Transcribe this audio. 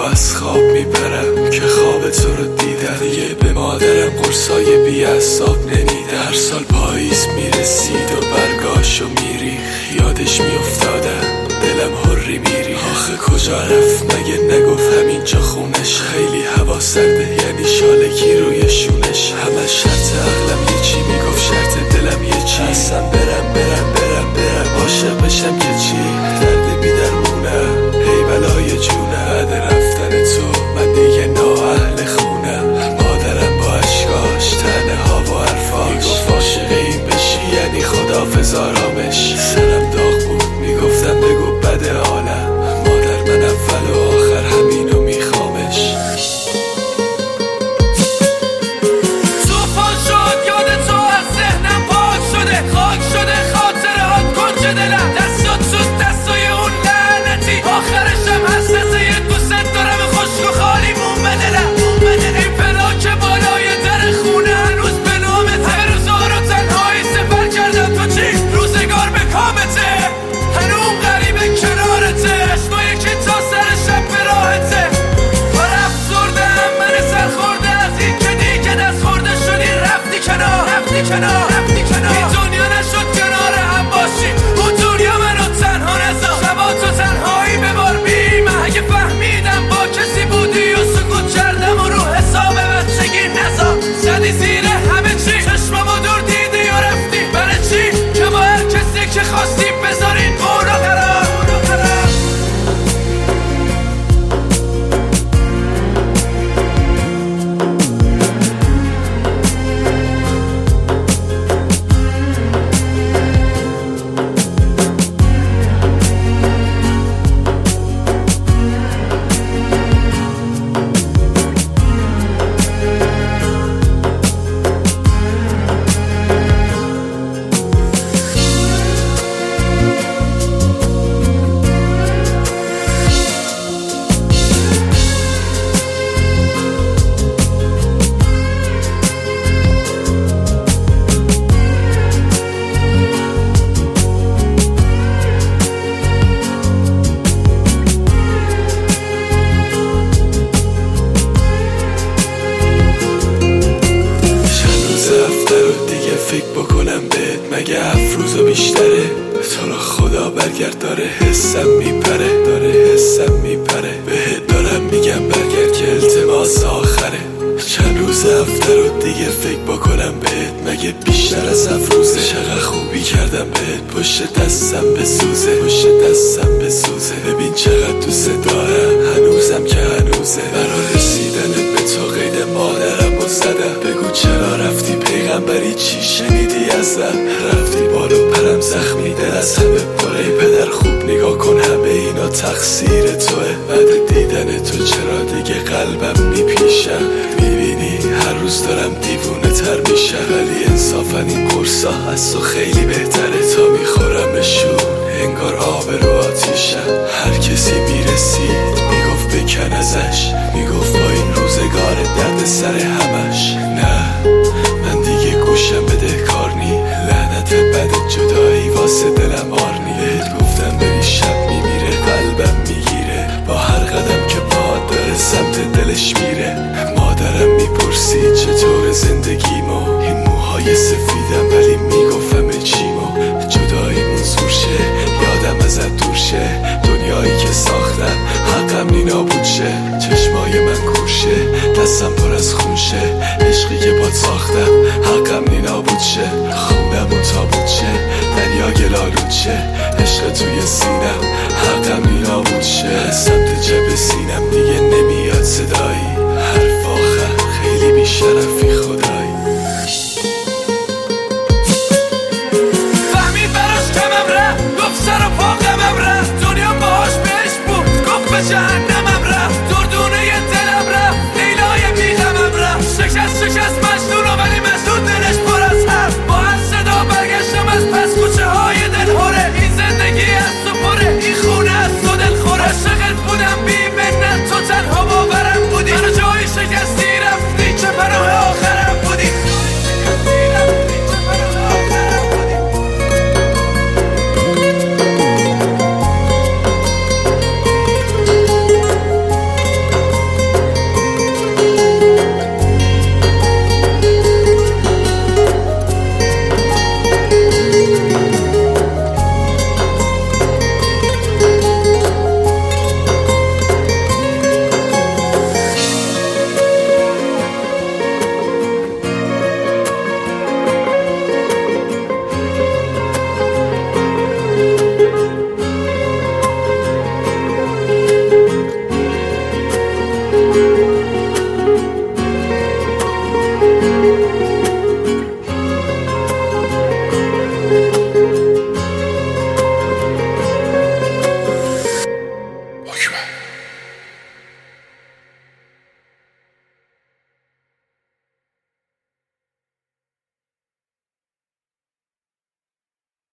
از خواب میپرم که خواب تو رو دیدم. دیگه به مادرم قرصای بی اعصاب نمیدم. هر سال پاییز میرسید و برگاشو میریخ، یادش میافتادم دلم هری میری. آخه کجا رفت مگه نگفت همینجا خونش؟ خیلی هوا سرده یعنی شالکی روی شونش. همه شرط عقلم یه چی میگفت، شرط دلم یه چی. اصلا برم عاشق بشم که چی؟ درد بیدرمونم ای بلای جونم. بعد رفتن تو من دیگه نااهل خونم. مادرم با اشکاش تنه ها و حرفاش میگفت عاشق این بشی یعنی خداحافظ آرامش. سرم داغ بود میگفتم بگو بده عالم. مادر من اول و آخر همینو میخوامش. توفان شد یاد تو از ذهنم پاک شده، خاک شده خاطرهات کنج دلم. دستات تو دستای اون لعنتی، آخرشم حسرت یه دوست دارم خشک و خالی مون به دلم. این پلاک بالای در خونه هنوز به نامته. همه روزا رو تنهایی سپر کردم تو چی؟ روزگار به کامته، هنوز غریبه کنارته. اشمایی که تا سر شب به راحته. پر افسردم من سرخورده از این که دیگه دست خورده شدی. رفتی کنار این دنیا نشد کنار هم باشی. اون دنیا منو تنها نذار، شبا تو تنهایی ببار بی من. اگه فهمیدم با کسی بودی و سکوت کردم و رو حساب بچگی نذار. زدی زیر همه چی، چشممو دور دیدی و رفتی. برای چی؟ که با هر کسی که خواستی بذارین قول و قرار. فکر بکنم بهت مگه 7 روزا بیشتره؟ تو رو خدا برگرد، داره حسم میپره. بهت دارم میگم برگرد که التماس آخره. چند روز هفته رو دیگه فکر بکنم بهت مگه بیشتر از 7 روزه؟ چقدر خوبی کردم بهت پشت دستم بسوزه. ببین چقدر دوست دارم هنوزم که هنوزه. برا رسیدن به تو قید مادرم و زدم. بگو چرا رفتی پیغمبری چی شنیدی ازم؟ رفتی بالو پرم زخمی دل از همه پره. پدر خوب نگاه کن همه اینا تقصیر توه. بعد دیدن تو چرا دیگه قلبم میپیشم؟ میبینی هر روز دارم دیوونه تر میشم. ولی انصافا این قرصا از تو خیلی بهتره. تا میخورمشون انگار آب رو آتیشم. هر کسی میرسید میگفت بکن ازش، میگفت با این روزگار درد سر همش. نه من دیگه گوشم بده کار نی. لعنت بد جدایی واسه دلم آرنی. بهت گفتم بری شب میمیره قلبم میگیره. با هر قدم که پاد داره سمت دلش میره. مادرم میپرسید چطور زندگیمو. این موهای سفیدم ولی میگفت همه چیمو. جداییمون زور شه یادم ازت دور شه. دنیایی که ساختم حقم نی نابود شه. چشمای من کورشه دستم پر از خون شه. عشقی که باد ساختم حقم نی نابود شه. خونمون تابود شه دریا گلالود شه. عشق توی سینم حقم نی نابود شه. سمت جب سینم دیگه نمیاد صدایی. حرف آخر خیلی بیشرفی